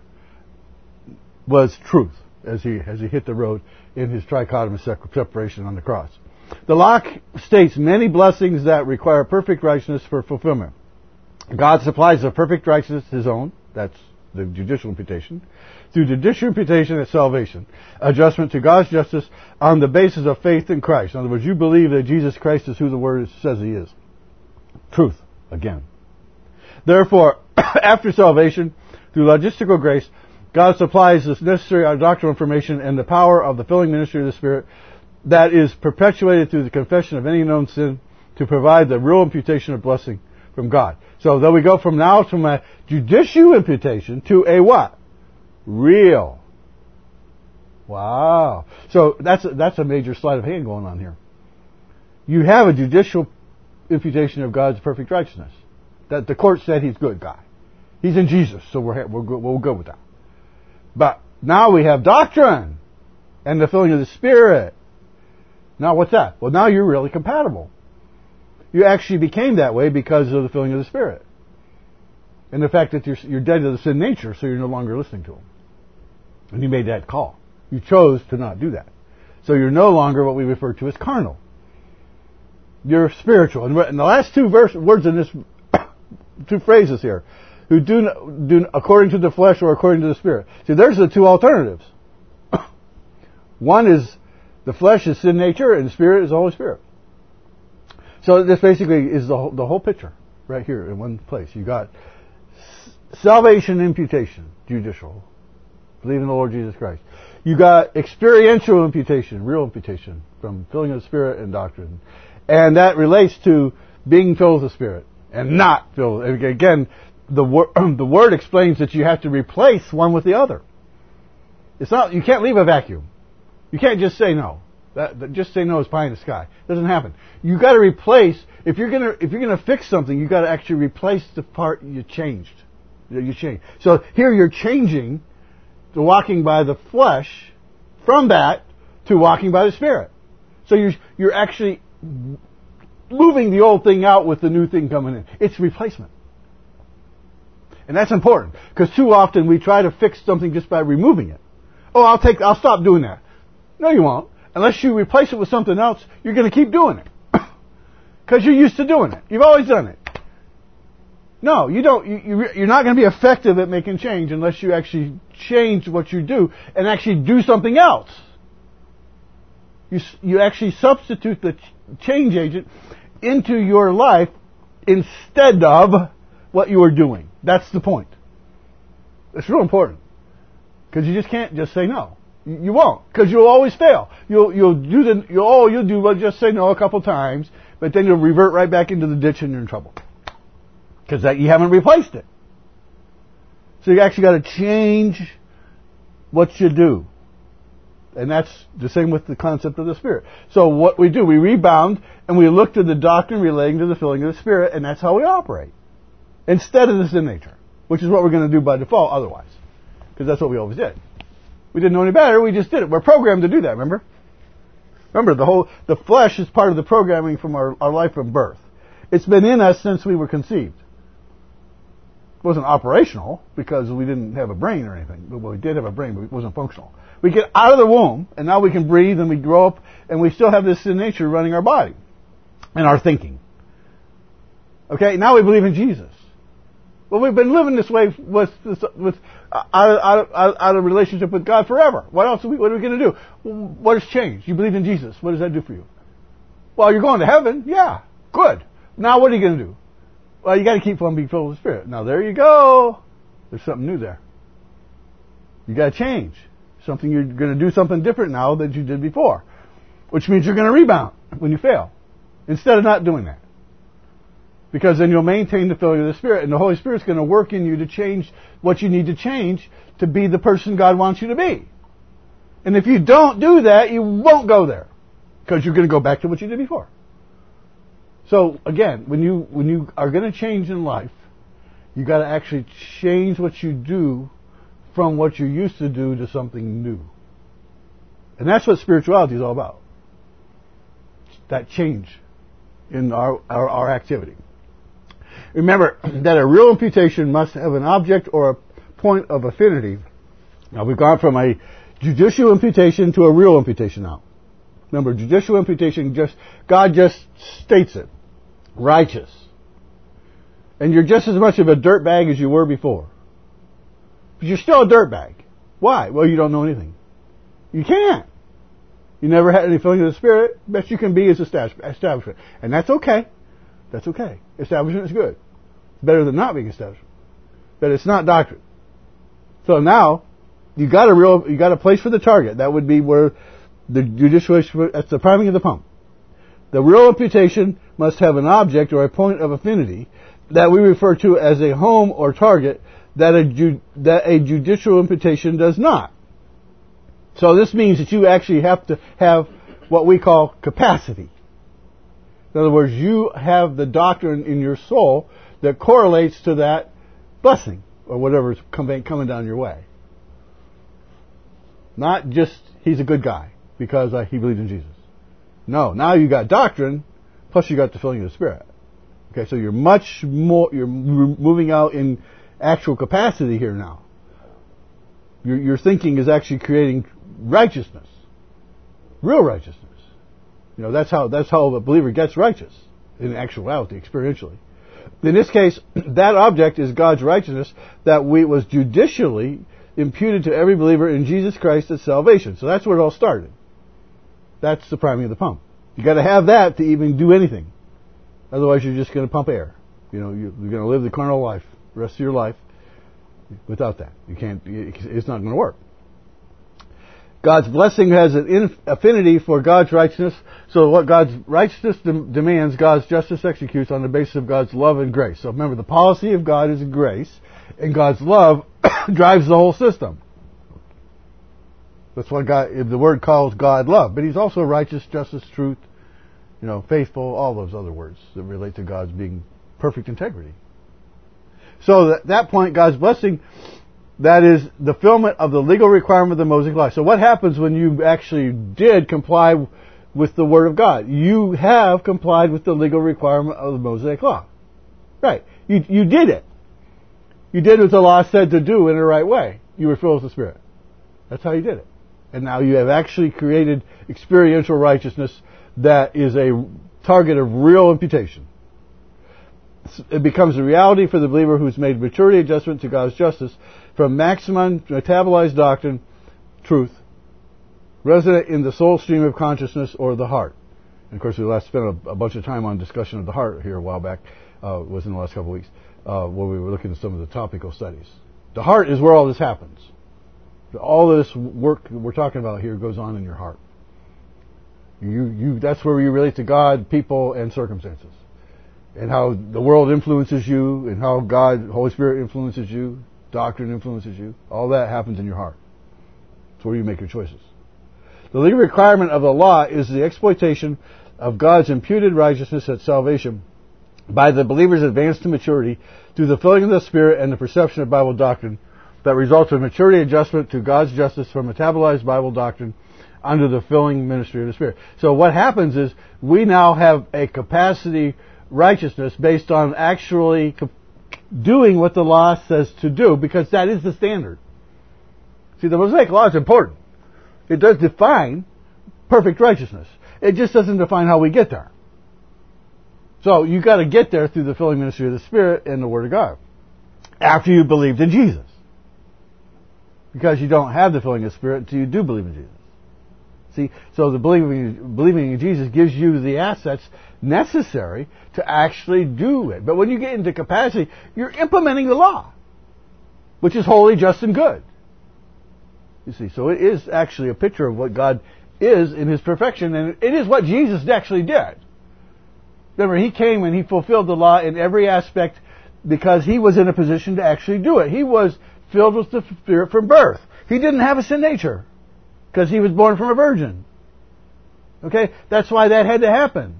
was truth as he as he hit the road in his trichotomous separation on the cross. The Locke states many blessings that require perfect righteousness for fulfillment. God supplies the perfect righteousness His own. That's the judicial imputation. Through judicial imputation at salvation. Adjustment to God's justice on the basis of faith in Christ. In other words, you believe that Jesus Christ is who the Word says He is. Truth, again. Therefore, after salvation, through logistical grace, God supplies this necessary doctrinal information and the power of the filling ministry of the Spirit that is perpetuated through the confession of any known sin to provide the real imputation of blessing from God. So though we go from now from a judicial imputation to a what? Real. Wow. So that's a, that's a major sleight of hand going on here. You have a judicial imputation of God's perfect righteousness. That the court said He's good guy. He's in Jesus, so we're we're good, we're good with that. But now we have doctrine and the filling of the Spirit. Now what's that? Well, now you're really compatible. You actually became that way because of the filling of the Spirit. And the fact that you're, you're dead to the sin nature, so you're no longer listening to Him. And you made that call. You chose to not do that. So you're no longer what we refer to as carnal. You're spiritual. And in the last two verse, words in this, two phrases here, who do, do according to the flesh or according to the Spirit. See, there's the two alternatives. One is the flesh is sin nature and the Spirit is the Holy Spirit. So this basically is the whole, the whole picture right here in one place. You got salvation imputation, judicial. Believe in the Lord Jesus Christ. You got experiential imputation, real imputation from filling of the Spirit and doctrine. And that relates to being filled with the Spirit and not filled. And again, the word the word explains that you have to replace one with the other. It's not, you can't leave a vacuum. You can't just say no. That, that just say no is pie in the sky. It doesn't happen. You got to replace. If you're gonna if you're gonna fix something, you got to actually replace the part you changed. You changed. So here you're changing to walking by the flesh from that to walking by the Spirit. So you're you're actually moving the old thing out with the new thing coming in. It's replacement. And that's important, because too often we try to fix something just by removing it. Oh, I'll take, I'll stop doing that. No, you won't. Unless you replace it with something else, you're going to keep doing it. Because you're used to doing it. You've always done it. No, you don't, you, you're not going to be effective at making change unless you actually change what you do and actually do something else. You, you actually substitute the change agent into your life instead of what you were doing. That's the point. It's real important. Because you just can't just say no. You, you won't. Because you'll always fail. You'll, you'll do the, you'll, all you'll do is just say no a couple times, but then you'll revert right back into the ditch and you're in trouble. Because that you haven't replaced it. So you actually got to change what you do. And that's the same with the concept of the Spirit. So what we do, we rebound and we look to the doctrine relating to the filling of the Spirit, and that's how we operate. Instead of the sin nature, which is what we're going to do by default otherwise. Because that's what we always did. We didn't know any better, we just did it. We're programmed to do that, remember? Remember, the whole, the flesh is part of the programming from our, our life from birth. It's been in us since we were conceived. It wasn't operational because we didn't have a brain or anything. Well, we did have a brain, but it wasn't functional. We get out of the womb, and now we can breathe, and we grow up, and we still have this sin nature running our body and our thinking. Okay, now we believe in Jesus. Well, we've been living this way with, with uh, out, of, out, out of relationship with God forever. What else? Are we, what are we going to do? What has changed? You believe in Jesus. What does that do for you? Well, you're going to heaven. Yeah, good. Now, what are you going to do? Well, you got to keep on being filled with the Spirit. Now, there you go. There's something new there. You got to change. Something you're going to do something different now than you did before, which means you're going to rebound when you fail, instead of not doing that. Because then you'll maintain the filling of the Spirit, and the Holy Spirit's going to work in you to change what you need to change to be the person God wants you to be. And if you don't do that, you won't go there, because you're going to go back to what you did before. So again, when you when you are going to change in life, you got to actually change what you do from what you used to do to something new. And that's what spirituality is all about. That change in our, our, our activity. Remember that a real imputation must have an object or a point of affinity. Now we've gone from a judicial imputation to a real imputation now. Remember, judicial imputation, just God just states it. Righteous. And you're just as much of a dirtbag as you were before. But you're still a dirtbag. Why? Well, you don't know anything. You can't. You never had any filling of the Spirit. Best you can be is establishment. And that's okay. That's okay. Establishment is good. It's better than not being establishment. But it's not doctrine. So now, you got a real, you got a place for the target. That would be where the judicial, that's the priming of the pump. The real imputation must have an object or a point of affinity that we refer to as a home or target that a, ju- that a judicial imputation does not. So this means that you actually have to have what we call capacity. In other words, you have the doctrine in your soul that correlates to that blessing or whatever is coming down your way. Not just, he's a good guy because uh, he believes in Jesus. No, now you got doctrine, plus you got the filling of the Spirit. Okay, so you're much more, you're moving out in actual capacity here now. Your, your thinking is actually creating righteousness. Real righteousness. You know, that's how, that's how a believer gets righteous in actuality, experientially. In this case, that object is God's righteousness that we was judicially imputed to every believer in Jesus Christ at salvation. So that's where it all started. That's the priming of the pump. You got to have that to even do anything. Otherwise, you're just going to pump air. You know, you're going to live the carnal life the rest of your life without that. You can't. It's not going to work. God's blessing has an affinity for God's righteousness. So what God's righteousness de- demands, God's justice executes on the basis of God's love and grace. So remember, the policy of God is grace, and God's love drives the whole system. That's what God, the Word calls God love. But He's also righteous, justice, truth, you know, faithful, all those other words that relate to God's being perfect integrity. So at that point, God's blessing, that is the fulfillment of the legal requirement of the Mosaic law. So what happens when you actually did comply with the Word of God. You have complied with the legal requirement of the Mosaic Law. Right. You, you did it. You did what the law said to do in the right way. You were filled with the Spirit. That's how you did it. And now you have actually created experiential righteousness that is a target of real imputation. It becomes a reality for the believer who's made maturity adjustment to God's justice from maximum metabolized doctrine, truth, resident in the soul stream of consciousness or the heart. And of course, we last spent a, a bunch of time on discussion of the heart here a while back. Uh, was in the last couple of weeks uh, where we were looking at some of the topical studies. The heart is where all this happens. All this work we're talking about here goes on in your heart. You, you, that's where you relate to God, people, and circumstances. And how the world influences you, and how God, Holy Spirit influences you, doctrine influences you. All that happens in your heart. It's where you make your choices. The legal requirement of the law is the exploitation of God's imputed righteousness at salvation by the believer's advance to maturity through the filling of the Spirit and the perception of Bible doctrine that results in maturity adjustment to God's justice from metabolized Bible doctrine under the filling ministry of the Spirit. So what happens is we now have a capacity righteousness based on actually doing what the law says to do, because that is the standard. See, the Mosaic Law is important. It does define perfect righteousness. It just doesn't define how we get there. So you got to get there through the filling ministry of the Spirit and the Word of God after you believed in Jesus. Because you don't have the filling of the Spirit until you do believe in Jesus. See, so the believing, believing in Jesus gives you the assets necessary to actually do it. But when you get into capacity, you're implementing the law, which is holy, just, and good. You see, so it is actually a picture of what God is in His perfection, and it is what Jesus actually did. Remember, He came and He fulfilled the law in every aspect because He was in a position to actually do it. He was filled with the Spirit from birth. He didn't have a sin nature because He was born from a virgin. Okay? That's why that had to happen.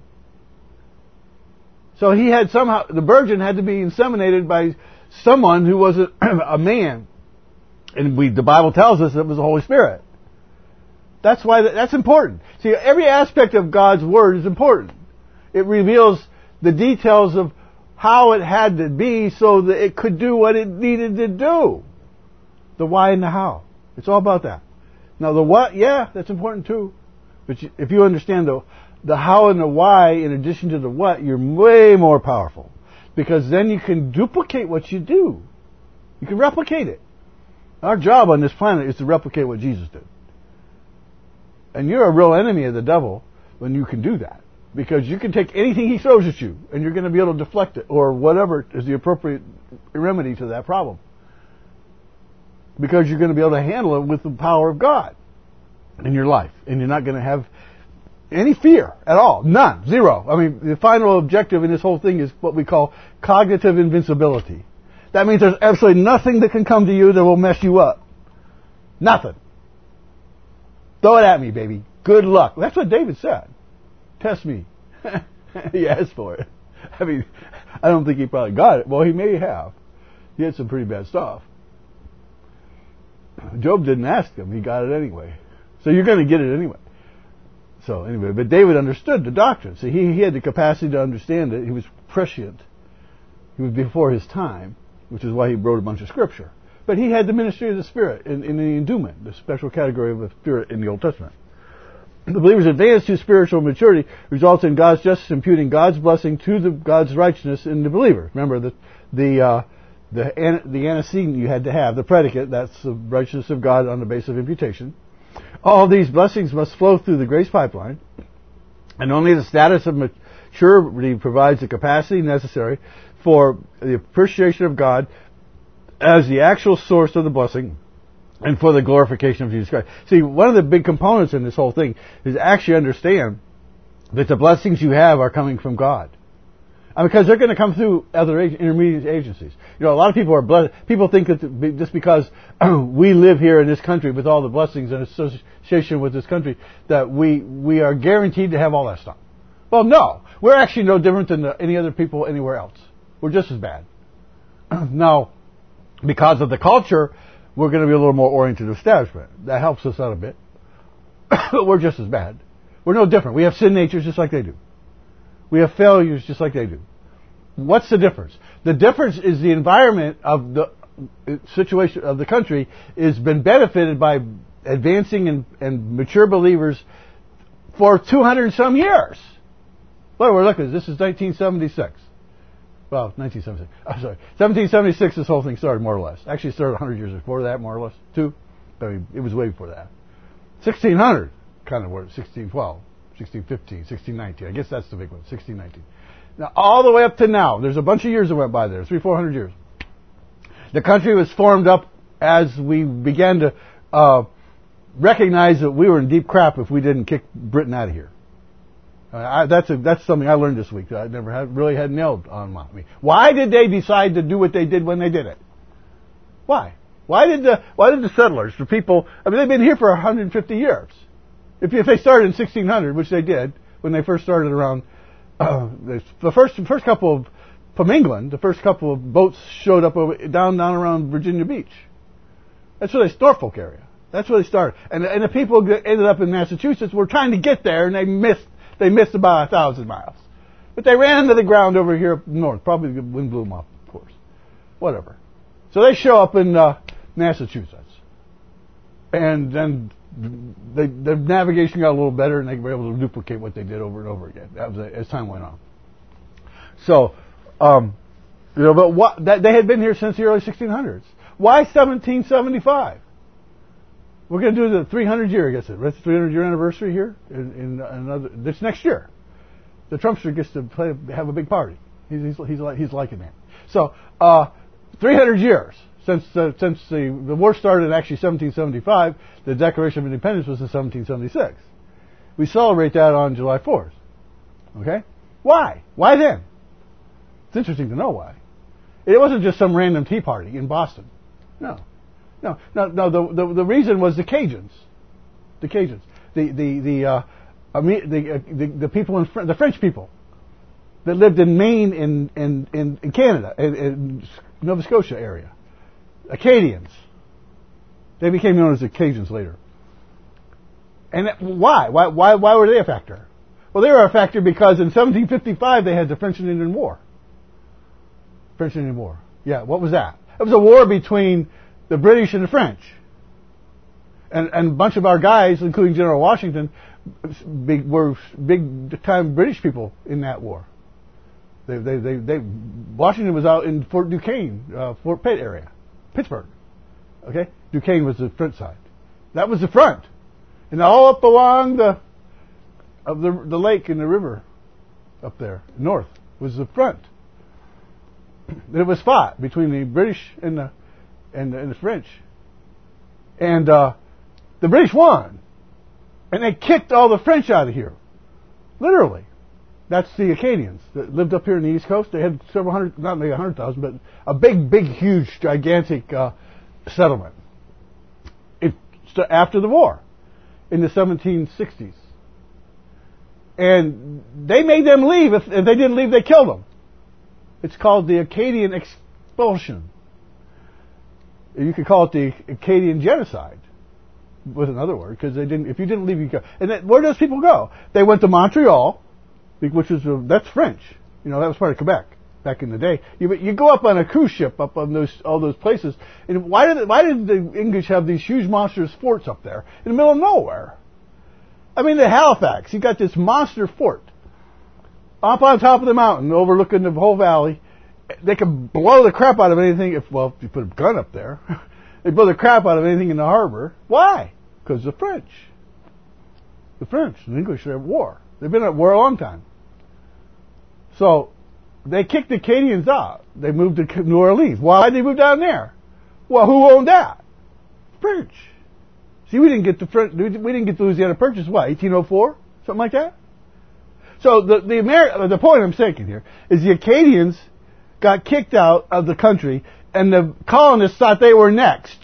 So He had somehow, the virgin had to be inseminated by someone who was a, a man. And we, the Bible tells us it was the Holy Spirit. That's why, that, that's important. See, every aspect of God's Word is important. It reveals the details of how it had to be so that it could do what it needed to do. The why and the how. It's all about that. Now the what, yeah, that's important too. But you, if you understand the, the how and the why in addition to the what, you're way more powerful. Because then you can duplicate what you do. You can replicate it. Our job on this planet is to replicate what Jesus did. And you're a real enemy of the devil when you can do that. Because you can take anything he throws at you, and you're going to be able to deflect it, or whatever is the appropriate remedy to that problem. Because you're going to be able to handle it with the power of God in your life. And you're not going to have any fear at all. None. Zero. I mean, the final objective in this whole thing is what we call cognitive invincibility. That means there's absolutely nothing that can come to you that will mess you up. Nothing. Throw it at me, baby. Good luck. That's what David said. Test me. He asked for it. I mean, I don't think he probably got it. Well, he may have. He had some pretty bad stuff. Job didn't ask him. He got it anyway. So you're going to get it anyway. So anyway, but David understood the doctrine. So he, he had the capacity to understand it. He was prescient. He was before his time, which is why he wrote a bunch of scripture. But he had the ministry of the Spirit in, in the endowment, the special category of the Spirit in the Old Testament. The believer's advance to spiritual maturity results in God's justice imputing God's blessing to the, God's righteousness in the believer. Remember, the the uh, the, an, the antecedent you had to have, the predicate, that's the righteousness of God on the basis of imputation. All these blessings must flow through the grace pipeline, and only the status of maturity provides the capacity necessary for the appreciation of God as the actual source of the blessing and for the glorification of Jesus Christ. See, one of the big components in this whole thing is actually understand that the blessings you have are coming from God. I mean, because they're going to come through other intermediate agencies. You know, a lot of people are blessed. People think that just because we live here in this country with all the blessings and association with this country, that we, we are guaranteed to have all that stuff. Well, no. We're actually no different than any other people anywhere else. We're just as bad. Now, because of the culture, we're going to be a little more oriented to establishment. That helps us out a bit. But we're just as bad. We're no different. We have sin natures just like they do. We have failures just like they do. What's the difference? The difference is the environment of the situation of the country has been benefited by advancing and, and mature believers for two hundred and some years. What we're looking at, this is nineteen seventy-six. Well, nineteen seventy-six. I'm sorry. seventeen seventy-six, this whole thing started, more or less. Actually, it started one hundred years before that, more or less. Two. I mean, it was way before that. sixteen hundred, kind of word. sixteen twelve, sixteen fifteen, sixteen nineteen. I guess that's the big one, sixteen nineteen. Now, all the way up to now, there's a bunch of years that went by there, three, four hundred years. The country was formed up as we began to uh, recognize that we were in deep crap if we didn't kick Britain out of here. Uh, I, that's a, that's something I learned this week that I never had, really had nailed on me. Why did they decide to do what they did when they did it? Why? Why did the why did the settlers, the people? I mean, they've been here for one hundred fifty years. If, if they started in sixteen hundred, which they did when they first started around, uh, the first the first couple of from England, the first couple of boats showed up over, down down around Virginia Beach. That's where they Norfolk area. That's where they started, and and the people that ended up in Massachusetts were trying to get there, and they missed they missed about a thousand miles, but they ran into the ground over here up north. Probably the wind blew them off, of course. Whatever. So they show up in uh, Massachusetts, and then they, the navigation got a little better, and they were able to duplicate what they did over and over again. That was a, as time went on. So. Um, you know, but what, that, they had been here since the early sixteen hundreds. Why seventeen seventy-five? We're going to do the three hundred year, I guess, it's the three hundred year anniversary here in, in another this next year. The Trumpster gets to play, have a big party. He's he's he's, like, he's liking that. So, uh, three hundred years since uh, since the the war started in actually seventeen seventy-five. The Declaration of Independence was in seventeen seventy-six. We celebrate that on July fourth. Okay, why? Why then? It's interesting to know why. It wasn't just some random tea party in Boston. No. No, no, no. The, the, the reason was the Cajuns. The Cajuns. The, the, the, uh, the, uh, the, the people in, Fr- the French people that lived in Maine and in, in, in Canada, in, in Nova Scotia area. Acadians. They became known as the Cajuns later. And that, why? Why, why, why were they a factor? Well, they were a factor because in seventeen fifty-five they had the French and Indian War. French and Indian War. Yeah, what was that? It was a war between the British and the French. And, and a bunch of our guys, including General Washington, big, were big-time British people in that war. They, they, they, they, Washington was out in Fort Duquesne, uh, Fort Pitt area, Pittsburgh. Okay, Duquesne was the front side. That was the front, and all up along the of the the lake and the river, up there north was the front. It was fought between the British and the and the, and the French, and uh, the British won, and they kicked all the French out of here, literally. That's the Acadians that lived up here in the East Coast. They had several hundred, not maybe a hundred thousand, but a big, big, huge, gigantic uh, settlement. It, after the war, in the seventeen sixties, and they made them leave. If, if they didn't leave, they killed them. It's called the Acadian expulsion. You could call it the Acadian genocide, with another word, because they didn't. If you didn't leave, you go. And that, where does people go? They went to Montreal, which is uh, that's French. You know, that was part of Quebec back in the day. You, you go up on a cruise ship up on those all those places, and why did why did the English have these huge monstrous forts up there in the middle of nowhere? I mean, the Halifax, you got this monster fort up on top of the mountain, overlooking the whole valley. They could blow the crap out of anything if, well, if you put a gun up there. They blow the crap out of anything in the harbor. Why? Because the French. The French and the English are at war. They've been at war a long time. So, they kicked the Acadians out. They moved to New Orleans. Why did they move down there? Well, who owned that? French. See, we didn't get the French, we didn't get the Louisiana Purchase, what, eighteen oh four? Something like that? So, the, the, Ameri- the point I'm making here is the Acadians got kicked out of the country, and the colonists thought they were next.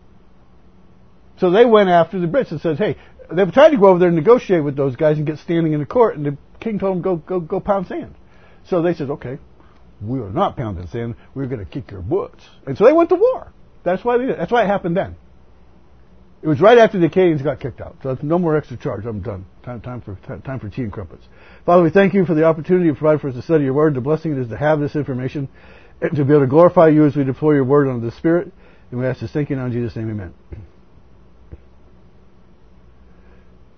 So they went after the Brits and said, hey, they tried to go over there and negotiate with those guys and get standing in the court, and the king told them, go, go, go pound sand. So they said, okay, we are not pounding sand, we're going to kick your butts. And so they went to war. That's why they did. That's why it happened then. It was right after the Acadians got kicked out. So no more extra charge. I'm done. Time, time for time, time for tea and crumpets. Father, we thank you for the opportunity you provide for us to study your word. The blessing it is to have this information and to be able to glorify you as we deploy your word unto the Spirit. And we ask this thinking on Jesus' name, amen.